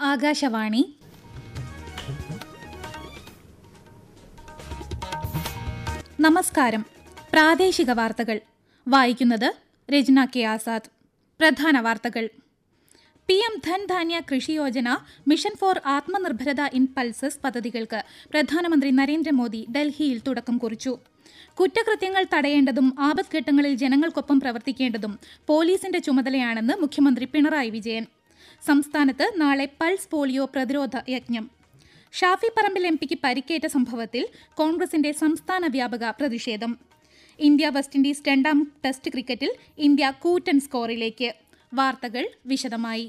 ആകാശവാണി. നമസ്കാരം. പ്രാദേശിക വാർത്തകൾ വായിക്കുന്നത് രജ്ന കെ ആസാദ്. പ്രധാന വാർത്തകൾ. PM ധൻധാന്യ കൃഷി Yojana, mission four ആത്മനിർഭരത in pulses പദ്ധതികൾക്ക് പ്രധാനമന്ത്രി നരേന്ദ്രമോദി ഡൽഹിയിൽ തുടക്കം കുറിച്ചു. കുറ്റകൃത്യങ്ങൾ തടയേണ്ടതും ആപത്ഘട്ടങ്ങളിൽ ജനങ്ങൾക്കൊപ്പം പ്രവർത്തിക്കേണ്ടതും പോലീസിന്റെ ചുമതലയാണെന്ന് മുഖ്യമന്ത്രി പിണറായി വിജയൻ. സംസ്ഥാനത്ത് നാളെ പൾസ് പോളിയോ പ്രതിരോധ യജ്ഞം. ഷാഫി പറമ്പിൽ MPക്ക് പരിക്കേറ്റ സംഭവത്തിൽ കോൺഗ്രസിന്റെ സംസ്ഥാന വ്യാപക പ്രതിഷേധം. ഇന്ത്യ വെസ്റ്റ് ഇൻഡീസ് രണ്ടാം ടെസ്റ്റ് ക്രിക്കറ്റിൽ ഇന്ത്യ കൂറ്റൻ സ്കോറിലേക്ക്. വാർത്തകൾ വിശദമായി.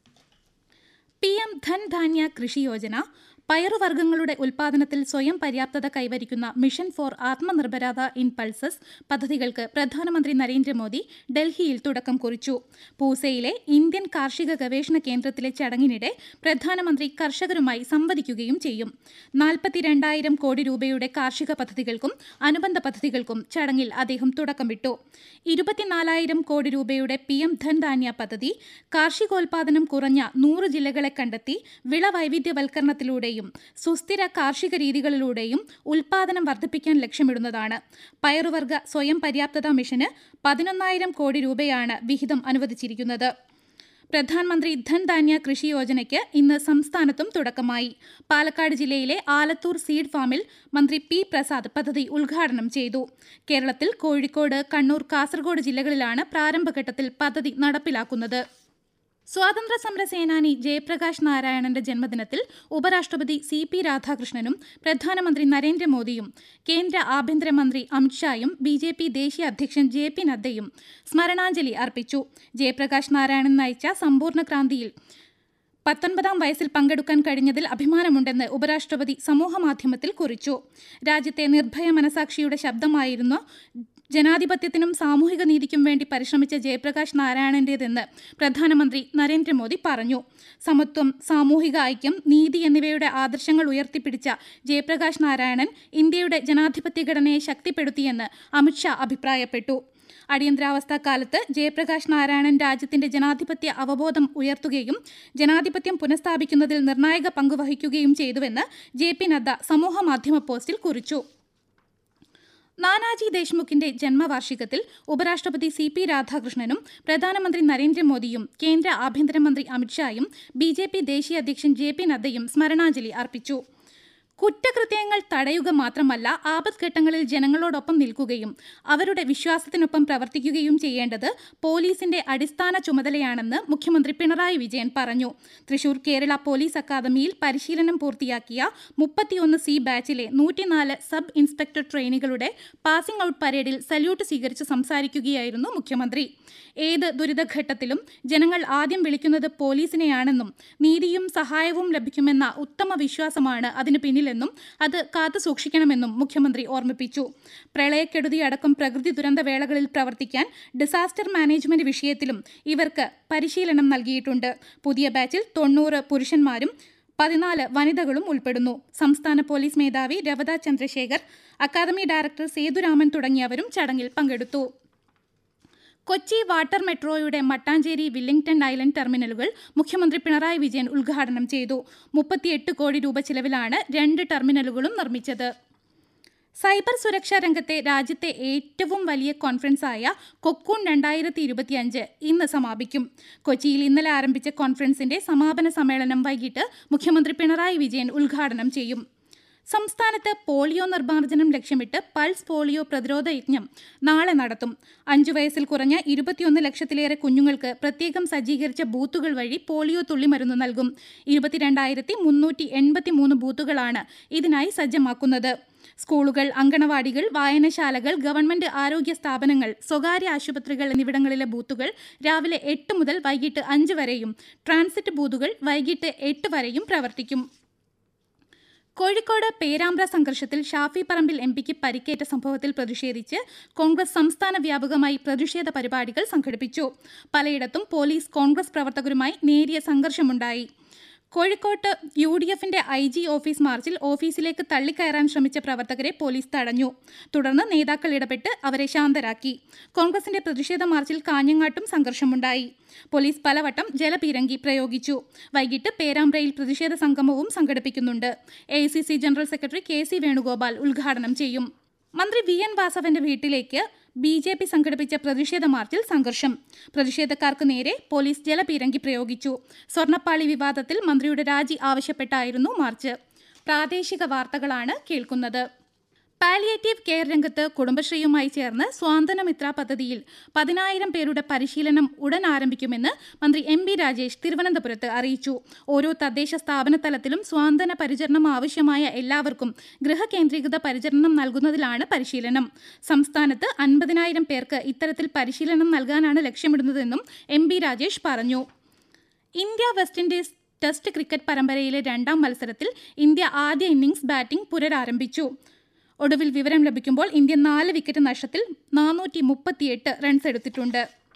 PM ധൻധാന്യ കൃഷി യോജന, പയറുവർഗ്ഗങ്ങളുടെ ഉൽപാദനത്തിൽ സ്വയം പര്യാപ്തത കൈവരിക്കുന്ന മിഷൻ ഫോർ ആത്മനിർഭരത ഇൻ പൾസസ് പദ്ധതികൾക്ക് പ്രധാനമന്ത്രി നരേന്ദ്രമോദി ഡൽഹിയിൽ തുടക്കം കുറിച്ചു. പൂസയിലെ ഇന്ത്യൻ കാർഷിക ഗവേഷണ കേന്ദ്രത്തിലെ ചടങ്ങിനിടെ പ്രധാനമന്ത്രി കർഷകരുമായി സംവദിക്കുകയും ചെയ്യും. 42,000 കോടി രൂപയുടെ കാർഷിക പദ്ധതികൾക്കും അനുബന്ധ പദ്ധതികൾക്കും ചടങ്ങിൽ അദ്ദേഹം തുടക്കമിട്ടു. 24,000 കോടി രൂപയുടെ PM ധൻധാന്യ പദ്ധതി കാർഷികോൽപാദനം കുറഞ്ഞ 100 ജില്ലകളെ കണ്ടെത്തി വിളവൈവിധ്യവൽക്കരണത്തിലൂടെയും സുസ്ഥിര കാർഷിക രീതികളിലൂടെയും ഉൽപാദനം വർദ്ധിപ്പിക്കാൻ ലക്ഷ്യമിടുന്നതാണ്. പയറുവർഗ്ഗ സ്വയം പര്യാപ്തതാ മിഷന് 11,000 കോടി രൂപയാണ് വിഹിതം അനുവദിച്ചിരിക്കുന്നത്. പ്രധാനമന്ത്രി ധൻധാന്യ കൃഷി യോജനയ്ക്ക് ഇന്ന് സംസ്ഥാനത്തും തുടക്കമായി. പാലക്കാട് ജില്ലയിലെ ആലത്തൂർ സീഡ് ഫാമിൽ മന്ത്രി P പ്രസാദ് പദ്ധതി ഉദ്ഘാടനം ചെയ്തു. കേരളത്തിൽ കോഴിക്കോട്, കണ്ണൂർ, കാസർഗോഡ് ജില്ലകളിലാണ് പ്രാരംഭഘട്ടത്തിൽ പദ്ധതി നടപ്പിലാക്കുന്നത്. സ്വാതന്ത്ര്യ സമര സേനാനി ജയപ്രകാശ് നാരായണന്റെ ജന്മദിനത്തിൽ ഉപരാഷ്ട്രപതി CP രാധാകൃഷ്ണനും പ്രധാനമന്ത്രി നരേന്ദ്രമോദിയും കേന്ദ്ര ആഭ്യന്തരമന്ത്രി അമിത്ഷായും BJP ദേശീയ അധ്യക്ഷൻ JP നദ്ദയും സ്മരണാഞ്ജലി അർപ്പിച്ചു. ജയപ്രകാശ് നാരായണൻ നയിച്ച സമ്പൂർണ്ണ ക്രാന്തിയിൽ 19ാം വയസ്സിൽ പങ്കെടുക്കാൻ കഴിഞ്ഞതിൽ അഭിമാനമുണ്ടെന്ന് ഉപരാഷ്ട്രപതി സമൂഹമാധ്യമത്തിൽ കുറിച്ചു. രാജ്യത്തെ നിർഭയ മനസാക്ഷിയുടെ ശബ്ദമായിരുന്നു ജനാധിപത്യത്തിനും സാമൂഹിക നീതിക്കും വേണ്ടി പരിശ്രമിച്ച ജയപ്രകാശ് നാരായണന്റേതെന്ന് പ്രധാനമന്ത്രി നരേന്ദ്രമോദി പറഞ്ഞു. സമത്വം, സാമൂഹിക ഐക്യം, നീതി എന്നിവയുടെ ആദർശങ്ങൾ ഉയർത്തിപ്പിടിച്ച ജയപ്രകാശ് നാരായണൻ ഇന്ത്യയുടെ ജനാധിപത്യ ഘടനയെ ശക്തിപ്പെടുത്തിയെന്ന് അമിത്ഷാ അഭിപ്രായപ്പെട്ടു. അടിയന്തരാവസ്ഥ കാലത്ത് ജയപ്രകാശ് നാരായണൻ രാജ്യത്തിന്റെ ജനാധിപത്യ അവബോധം ഉയർത്തുകയും ജനാധിപത്യം പുനഃസ്ഥാപിക്കുന്നതിൽ നിർണായക പങ്കുവഹിക്കുകയും ചെയ്തുവെന്ന് JP നദ്ദ സമൂഹമാധ്യമ പോസ്റ്റിൽ കുറിച്ചു. നാനാജി ദേശ്മുഖിന്റെ ജന്മവാർഷികത്തിൽ ഉപരാഷ്ട്രപതി CP രാധാകൃഷ്ണനും പ്രധാനമന്ത്രി നരേന്ദ്രമോദിയും കേന്ദ്ര ആഭ്യന്തരമന്ത്രി അമിത്ഷായും BJP ദേശീയ അധ്യക്ഷൻ JP നദ്ദയും സ്മരണാഞ്ജലി അർപ്പിച്ചു. കുറ്റകൃത്യങ്ങൾ തടയുക മാത്രമല്ല, ആപത്ഘട്ടങ്ങളിൽ ജനങ്ങളോടൊപ്പം നിൽക്കുകയും അവരുടെ വിശ്വാസത്തിനൊപ്പം പ്രവർത്തിക്കുകയും ചെയ്യേണ്ടത് പോലീസിന്റെ അടിസ്ഥാന ചുമതലയാണെന്ന് മുഖ്യമന്ത്രി പിണറായി വിജയൻ പറഞ്ഞു. തൃശൂർ കേരള പോലീസ് അക്കാദമിയിൽ പരിശീലനം പൂർത്തിയാക്കിയ 31C ബാച്ചിലെ 104 സബ് ഇൻസ്പെക്ടർ ട്രെയിനികളുടെ പാസിംഗ് ഔട്ട് പരേഡിൽ സല്യൂട്ട് സ്വീകരിച്ച് സംസാരിക്കുകയായിരുന്നു മുഖ്യമന്ത്രി. ഏത് ദുരിതഘട്ടത്തിലും ജനങ്ങൾ ആദ്യം വിളിക്കുന്നത് പോലീസിനെയാണെന്നും നീതിയും സഹായവും ലഭിക്കുമെന്ന ഉത്തമ വിശ്വാസമാണ് അതിന് പിന്നിലെന്നും അത് കാത്തു സൂക്ഷിക്കണമെന്നും മുഖ്യമന്ത്രി ഓർമ്മിപ്പിച്ചു. പ്രളയക്കെടുതിയടക്കം പ്രകൃതി ദുരന്ത വേളകളിൽ പ്രവർത്തിക്കാൻ ഡിസാസ്റ്റർ മാനേജ്മെന്റ് വിഷയത്തിലും ഇവർക്ക് പരിശീലനം നൽകിയിട്ടുണ്ട്. പുതിയ ബാച്ചിൽ 90 പുരുഷന്മാരും 14 വനിതകളും ഉൾപ്പെടുന്നു. സംസ്ഥാന പോലീസ് മേധാവി രവത ചന്ദ്രശേഖർ, അക്കാദമി ഡയറക്ടർ സേതുരാമൻ തുടങ്ങിയവരും ചടങ്ങിൽ പങ്കെടുത്തു. കൊച്ചി വാട്ടർ മെട്രോയുടെ മട്ടാഞ്ചേരി, വില്ലിംഗ്ടൺ ഐലൻഡ് ടെർമിനലുകൾ മുഖ്യമന്ത്രി പിണറായി വിജയൻ ഉദ്ഘാടനം ചെയ്തു. 38 കോടി രൂപ ചിലവിലാണ് 2 ടെർമിനലുകളും നിർമ്മിച്ചത്. സൈബർ സുരക്ഷാ രംഗത്തെ രാജ്യത്തെ ഏറ്റവും വലിയ കോൺഫറൻസായ കൊക്കൂൺ 2025 ഇന്ന് സമാപിക്കും. കൊച്ചിയിൽ ഇന്നലെ ആരംഭിച്ച കോൺഫറൻസിന്റെ സമാപന സമ്മേളനം വൈകിട്ട് മുഖ്യമന്ത്രി പിണറായി വിജയൻ ഉദ്ഘാടനം ചെയ്യും. സംസ്ഥാനത്ത് പോളിയോ നിർമ്മാർജ്ജനം ലക്ഷ്യമിട്ട് പൾസ് പോളിയോ പ്രതിരോധ യജ്ഞം നാളെ നടത്തും. 5 വയസ്സിൽ കുറഞ്ഞ 21 ലക്ഷത്തിലേറെ കുഞ്ഞുങ്ങൾക്ക് പ്രത്യേകം സജ്ജീകരിച്ച ബൂത്തുകൾ വഴി പോളിയോ തുള്ളിമരുന്ന് നൽകും. 22,383 ബൂത്തുകളാണ് ഇതിനായി സജ്ജമാക്കുന്നത്. സ്കൂളുകൾ, അങ്കണവാടികൾ, വായനശാലകൾ, ഗവൺമെന്റ് ആരോഗ്യ സ്ഥാപനങ്ങൾ, സ്വകാര്യ ആശുപത്രികൾ എന്നിവിടങ്ങളിലെ ബൂത്തുകൾ രാവിലെ 8 മുതൽ വൈകിട്ട് 5 വരെയും ട്രാൻസിറ്റ് ബൂത്തുകൾ വൈകിട്ട് 8 വരെയും പ്രവർത്തിക്കും. കോഴിക്കോട് പേരാമ്പ്ര സംഘർഷത്തിൽ ഷാഫി പറമ്പിൽ MPക്ക് പരിക്കേറ്റ സംഭവത്തിൽ പ്രതിഷേധിച്ച് കോൺഗ്രസ് സംസ്ഥാന വ്യാപകമായി പ്രതിഷേധ പരിപാടികൾ സംഘടിപ്പിച്ചു. പലയിടത്തും പോലീസ് കോൺഗ്രസ് പ്രവർത്തകരുമായി നേരിയ സംഘർഷമുണ്ടായി. കോഴിക്കോട്ട് UDFന്റെ IG ഓഫീസ് മാർച്ചിൽ ഓഫീസിലേക്ക് തള്ളിക്കയറാൻ ശ്രമിച്ച പ്രവർത്തകരെ പോലീസ് തടഞ്ഞു. തുടർന്ന് നേതാക്കൾ ഇടപെട്ട് അവരെ ശാന്തരാക്കി. കോൺഗ്രസിന്റെ പ്രതിഷേധ മാർച്ചിൽ കാഞ്ഞങ്ങാട്ടും സംഘർഷമുണ്ടായി. പോലീസ് പലവട്ടം ജലപീരങ്കി പ്രയോഗിച്ചു. വൈകിട്ട് പേരാമ്പ്രയിൽ പ്രതിഷേധ സംഗമവും സംഘടിപ്പിക്കുന്നുണ്ട്. AICC general secretary KC Venugopal ഉദ്ഘാടനം ചെയ്യും. മന്ത്രി VN വാസവന്റെ വീട്ടിലേക്ക് BJP സംഘടിപ്പിച്ച പ്രതിഷേധ മാർച്ചിൽ സംഘർഷം. പ്രതിഷേധക്കാർക്ക് നേരെ പോലീസ് ജലപീരങ്കി പ്രയോഗിച്ചു. സ്വർണ്ണപ്പാളി വിവാദത്തിൽ മന്ത്രിയുടെ രാജി ആവശ്യപ്പെട്ടായിരുന്നു മാർച്ച്. പ്രാദേശിക വാർത്തകളാണ് കേൾക്കുന്നത്. പാലിയേറ്റീവ് കെയർ രംഗത്ത് കുടുംബശ്രീയുമായി ചേർന്ന് സ്വാന്തനമിത്ര പദ്ധതിയിൽ 10,000 പേരുടെ പരിശീലനം ഉടൻ ആരംഭിക്കുമെന്ന് മന്ത്രി MB രാജേഷ് തിരുവനന്തപുരത്ത് അറിയിച്ചു. ഓരോ തദ്ദേശ സ്ഥാപന തലത്തിലും സ്വാന്തന പരിചരണം ആവശ്യമായ എല്ലാവർക്കും ഗൃഹകേന്ദ്രീകൃത പരിചരണം നൽകുന്നതിലാണ് പരിശീലനം. സംസ്ഥാനത്ത് 50,000 പേർക്ക് ഇത്തരത്തിൽ പരിശീലനം നൽകാനാണ് ലക്ഷ്യമിടുന്നതെന്നും MB രാജേഷ് പറഞ്ഞു. India West Indies test cricket പരമ്പരയിലെ 2ാം മത്സരത്തിൽ ഇന്ത്യ ആദ്യ ഇന്നിംഗ്സ് ബാറ്റിംഗ് പുനരാരംഭിച്ചു. ഒടുവിൽ വിവരം ലഭിക്കുമ്പോൾ ഇന്ത്യ 4 വിക്കറ്റ് നഷ്ടത്തിൽ 438 റൺസ് എടുത്തിട്ടുണ്ട്.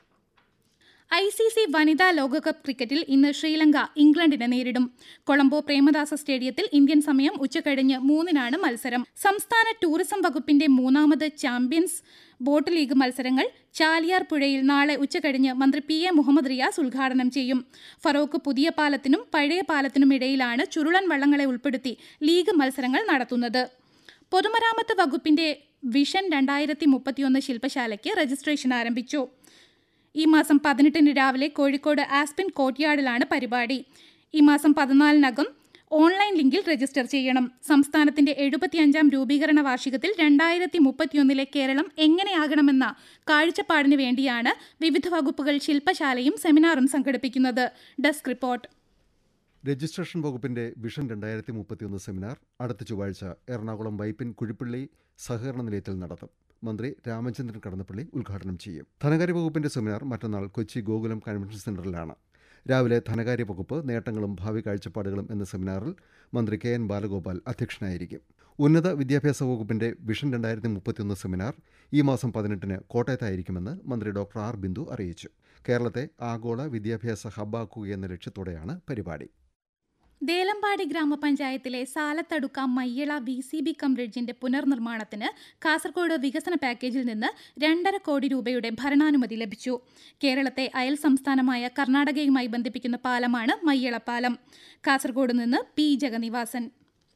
ICC വനിതാ ലോകകപ്പ് ക്രിക്കറ്റിൽ ഇന്ന് ശ്രീലങ്ക ഇംഗ്ലണ്ടിനെ നേരിടും. കൊളംബോ പ്രേമദാസ സ്റ്റേഡിയത്തിൽ ഇന്ത്യൻ സമയം ഉച്ചകഴിഞ്ഞ് 3-നാണ് മത്സരം. സംസ്ഥാന ടൂറിസം വകുപ്പിന്റെ 3ാമത് ചാമ്പ്യൻസ് ബോട്ട് ലീഗ് മത്സരങ്ങൾ ചാലിയാർ പുഴയിൽ നാളെ ഉച്ചകഴിഞ്ഞ് മന്ത്രി PA മുഹമ്മദ് റിയാസ് ഉദ്ഘാടനം ചെയ്യും. ഫറോക്ക് പുതിയ പാലത്തിനും പഴയ പാലത്തിനും ഇടയിലാണ് ചുരുളൻ വള്ളങ്ങളെ ഉൾപ്പെടുത്തി ലീഗ് മത്സരങ്ങൾ നടത്തുന്നത്. പൊതുമരാമത്ത് വകുപ്പിന്റെ വിഷൻ 2031 ശില്പശാലയ്ക്ക് രജിസ്ട്രേഷൻ ആരംഭിച്ചു. ഈ മാസം 18 രാവിലെ കോഴിക്കോട് ആസ്പിൻ കോർട്ട്യാർഡിലാണ് പരിപാടി. ഈ മാസം 14 ഓൺലൈൻ ലിങ്കിൽ രജിസ്റ്റർ ചെയ്യണം. സംസ്ഥാനത്തിന്റെ 75ാം രൂപീകരണ വാർഷികത്തിൽ 2031 കേരളം എങ്ങനെയാകണമെന്ന കാഴ്ചപ്പാടിന് വേണ്ടിയാണ് വിവിധ വകുപ്പുകൾ ശില്പശാലയും സെമിനാറും സംഘടിപ്പിക്കുന്നത്. Desk report. രജിസ്ട്രേഷൻ വകുപ്പിന്റെ വിഷൻ 2031 സെമിനാർ അടുത്ത ചൊവ്വാഴ്ച എറണാകുളം വൈപ്പിൻ കുഴിപ്പള്ളി സഹകരണ നിലയത്തിൽ നടത്തും. മന്ത്രി രാമചന്ദ്രൻ കടന്നപ്പള്ളി ഉദ്ഘാടനം ചെയ്യും. ധനകാര്യ വകുപ്പിന്റെ സെമിനാർ മറ്റന്നാൾ കൊച്ചി ഗോകുലം കൺവെൻഷൻ സെന്ററിലാണ്. രാവിലെ ധനകാര്യ വകുപ്പ് നേട്ടങ്ങളും ഭാവി കാഴ്ചപ്പാടുകളും എന്ന സെമിനാറിൽ മന്ത്രി KN ബാലഗോപാൽ അധ്യക്ഷനായിരിക്കും. ഉന്നത വിദ്യാഭ്യാസ വകുപ്പിന്റെ വിഷൻ 2031 സെമിനാർ ഈ മാസം 18 കോട്ടയത്തായിരിക്കുമെന്ന് മന്ത്രി ഡോക്ടർ R ബിന്ദു അറിയിച്ചു. കേരളത്തെ ആഗോള വിദ്യാഭ്യാസ ഹബ്ബാക്കുകയെന്ന ലക്ഷ്യത്തോടെയാണ് പരിപാടി. ദേലമ്പാടി ഗ്രാമപഞ്ചായത്തിലെ സാലത്തടുക്ക മയ്യള VCB ബ്രിഡ്ജിന്റെ പുനർനിർമ്മാണത്തിന് കാസർഗോഡ് വികസന പാക്കേജിൽ നിന്ന് 2.5 കോടി രൂപയുടെ ഭരണാനുമതി ലഭിച്ചു. കേരളത്തെ അയൽ സംസ്ഥാനമായ കർണാടകയുമായി ബന്ധിപ്പിക്കുന്ന പാലമാണ് മയ്യള പാലം. കാസർഗോഡ് നിന്ന് P ജഗന്നിവാസൻ.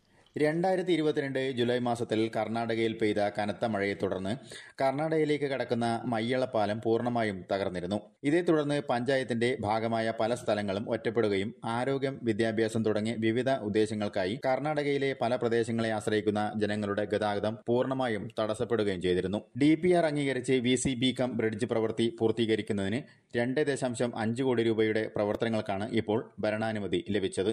2022 ജൂലൈ മാസത്തിൽ കർണാടകയിൽ പെയ്ത കനത്ത മഴയെ തുടർന്ന് കർണാടകയിലേക്ക് കടക്കുന്ന മയ്യളപ്പാലം പൂർണ്ണമായും തകർന്നിരുന്നു. ഇതേ തുടർന്ന് പഞ്ചായത്തിന്റെ ഭാഗമായ പല സ്ഥലങ്ങളും ഒറ്റപ്പെടുകയും ആരോഗ്യം, വിദ്യാഭ്യാസം തുടങ്ങി വിവിധ ഉദ്ദേശങ്ങൾക്കായി കർണാടകയിലെ പല പ്രദേശങ്ങളെ ആശ്രയിക്കുന്ന ജനങ്ങളുടെ ഗതാഗതം പൂർണ്ണമായും തടസ്സപ്പെടുകയും ചെയ്തിരുന്നു. DPR അംഗീകരിച്ച് VCB ബ്രിഡ്ജ് പ്രവൃത്തി പൂർത്തീകരിക്കുന്നതിന് 2.5 കോടി രൂപയുടെ പ്രവർത്തനങ്ങൾക്കാണ് ഇപ്പോൾ ഭരണാനുമതി ലഭിച്ചത്.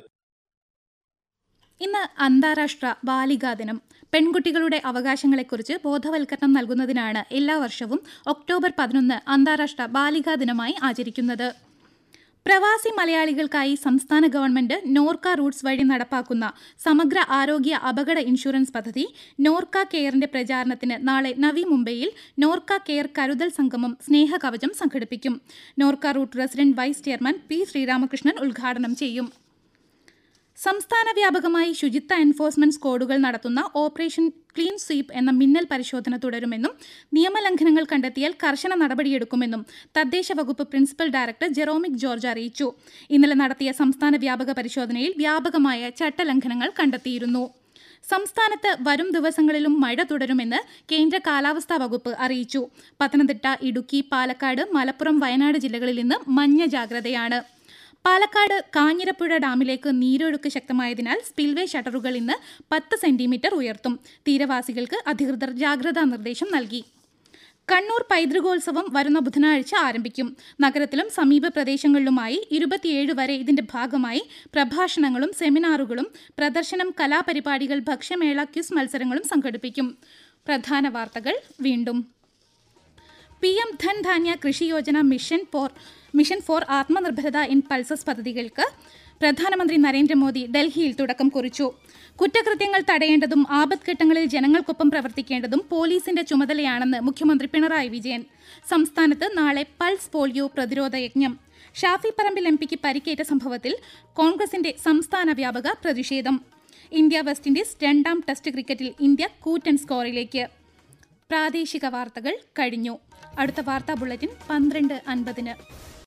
ഇന്ന് അന്താരാഷ്ട്ര ബാലികാ ദിനം. പെൺകുട്ടികളുടെ അവകാശങ്ങളെക്കുറിച്ച് ബോധവൽക്കരണം നൽകുന്നതിനാണ് എല്ലാ വർഷവും ഒക്ടോബർ 11 അന്താരാഷ്ട്ര ബാലികാ ദിനമായി ആചരിക്കുന്നത്. പ്രവാസി മലയാളികൾക്കായി സംസ്ഥാന ഗവൺമെന്റ് നോർക്ക റൂട്ട്സ് വഴി നടപ്പാക്കുന്ന സമഗ്ര ആരോഗ്യ അപകട ഇൻഷുറൻസ് പദ്ധതി നോർക്ക കെയറിന്റെ പ്രചാരണത്തിന് നാളെ നവി മുംബൈയിൽ നോർക്ക കെയർ കരുതൽ സംഗമം സ്നേഹകവചം സംഘടിപ്പിക്കും. Norka root resident vice chairman P Sreeramakrishnan ഉദ്ഘാടനം ചെയ്യും. സംസ്ഥാന വ്യാപകമായി ശുചിത്വ എൻഫോഴ്സ്മെന്റ് സ്ക്വാഡുകൾ നടത്തുന്ന ഓപ്പറേഷൻ ക്ലീൻ സ്വീപ്പ് എന്ന മിന്നൽ പരിശോധന തുടരുമെന്നും നിയമലംഘനങ്ങൾ കണ്ടെത്തിയാൽ കർശന നടപടിയെടുക്കുമെന്നും തദ്ദേശ വകുപ്പ് പ്രിൻസിപ്പൽ ഡയറക്ടർ ജെറോമിക് ജോർജ് അറിയിച്ചു. ഇന്നലെ നടത്തിയ സംസ്ഥാന വ്യാപക പരിശോധനയിൽ വ്യാപകമായ ചട്ടലംഘനങ്ങൾ കണ്ടെത്തിയിരുന്നു. സംസ്ഥാനത്ത് വരും ദിവസങ്ങളിലും മഴ തുടരുമെന്ന് കേന്ദ്ര കാലാവസ്ഥാ വകുപ്പ് അറിയിച്ചു. പത്തനംതിട്ട, ഇടുക്കി, പാലക്കാട്, മലപ്പുറം, വയനാട് ജില്ലകളിൽ ഇന്ന് മഞ്ഞ ജാഗ്രതയാണ്. പാലക്കാട് കാഞ്ഞിരപ്പുഴ ഡാമിലേക്ക് നീരൊഴുക്ക് ശക്തമായതിനാൽ സ്പിൽവേ ഷട്ടറുകൾ ഇന്ന് 10 സെന്റിമീറ്റർ ഉയർത്തും. തീരവാസികൾക്ക് അധികൃതർ ജാഗ്രതാ നിർദ്ദേശം നൽകി. കണ്ണൂർ പൈതൃകോത്സവം വരുന്ന ബുധനാഴ്ച ആരംഭിക്കും. നഗരത്തിലും സമീപ പ്രദേശങ്ങളിലുമായി 27 വരെ ഇതിന്റെ ഭാഗമായി പ്രഭാഷണങ്ങളും സെമിനാറുകളും പ്രദർശനം, കലാപരിപാടികൾ, ഭക്ഷ്യമേള, ക്വിസ് മത്സരങ്ങളും സംഘടിപ്പിക്കും. പ്രധാന വാർത്തകൾ വീണ്ടും. PM ധൻധാന്യ കൃഷി Yojana mission four ആത്മനിർഭരത in pulses പദ്ധതികൾക്ക് പ്രധാനമന്ത്രി നരേന്ദ്രമോദി ഡൽഹിയിൽ തുടക്കം കുറിച്ചു. കുറ്റകൃത്യങ്ങൾ തടയേണ്ടതും ആപത്ഘട്ടങ്ങളിൽ ജനങ്ങൾക്കൊപ്പം പ്രവർത്തിക്കേണ്ടതും പോലീസിന്റെ ചുമതലയാണെന്ന് മുഖ്യമന്ത്രി പിണറായി വിജയൻ. സംസ്ഥാനത്ത് നാളെ പൾസ് പോളിയോ പ്രതിരോധ യജ്ഞം. ഷാഫി പറമ്പിൽ എംപിക്ക് പരിക്കേറ്റ സംഭവത്തിൽ കോൺഗ്രസിന്റെ സംസ്ഥാന വ്യാപക പ്രതിഷേധം. ഇന്ത്യ വെസ്റ്റ് ഇൻഡീസ് 2ാം ടെസ്റ്റ് ക്രിക്കറ്റിൽ ഇന്ത്യ കൂറ്റൻ സ്കോറിലേക്ക്. പ്രാദേശിക വാർത്തകൾ കഴിഞ്ഞു. അടുത്ത വാർത്താ ബുള്ളറ്റിൻ 12:50.